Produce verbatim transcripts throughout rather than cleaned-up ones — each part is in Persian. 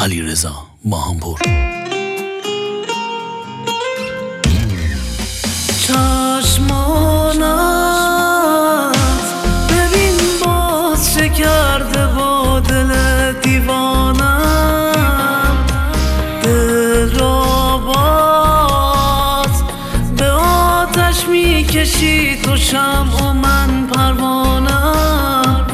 علیرضا ماهانپور. چشمانت ببین باز چه کرده با دل دیوانم، دل را باز به آتش میکشی تو شمع و من پروانم.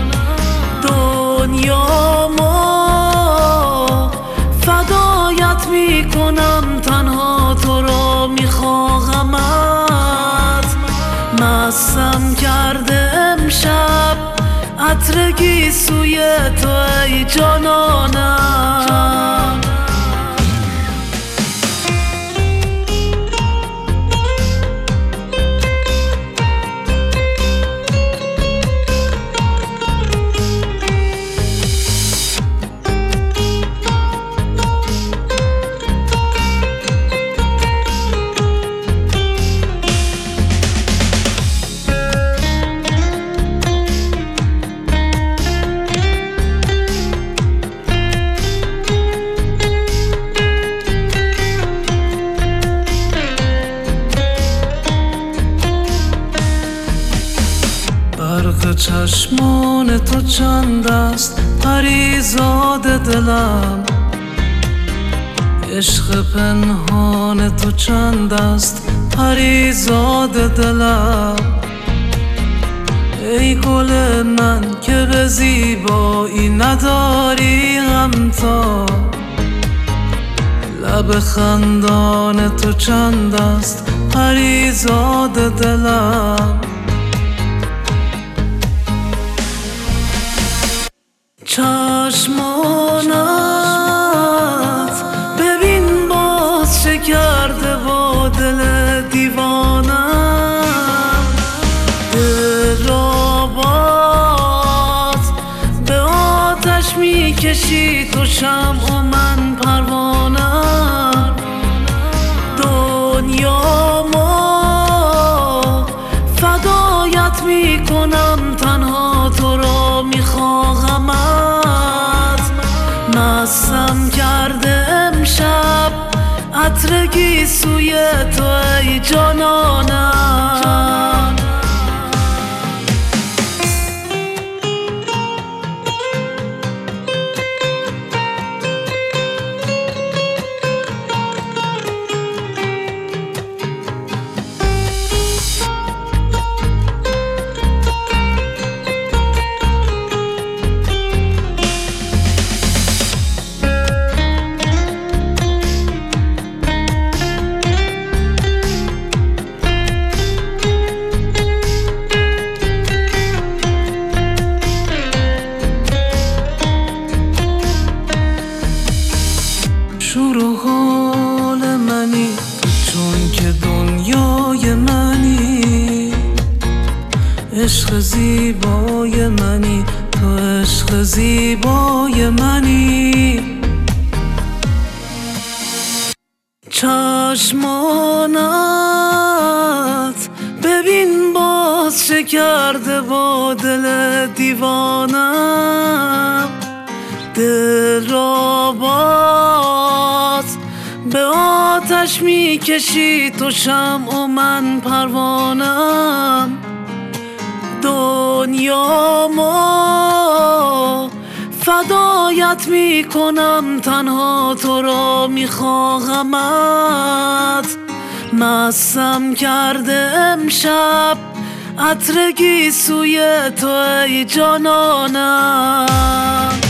دنیا ما فدایت میکنم، تنها تو را میخواهمت. مستم کرده امشب عطر گیسوی تو ای جانانم. برق چشمان تو چند است پریزاد دلم، عشق پنهان تو چند است پریزاد دلم. ای گل من که به زیبایی نداری همتا، لب خندان تو چند است پریزاد دلم. چشمانت ببین باز چه کرده با دل دیوانم، دل را باز به آتش میکشی تو شمع و من پروانم. دنیا ما فدایت میکنم، تنها تو را میخواهمت. مستم کرده امشب عطر گیسوی تو ای جانانم. شور و حال منی چون که دنیای منی، عشق زیبای منی تو عشق زیبای منی. چشمانت ببین باز چه کرده با دل دیوانم، دل را باز به آتش میکشی تو شمع و من پروانم. دنیا ما فدایت میکنم، تنها تو را میخواهمت. مستم کرده امشب عطر گیسوی تو ای جانانم.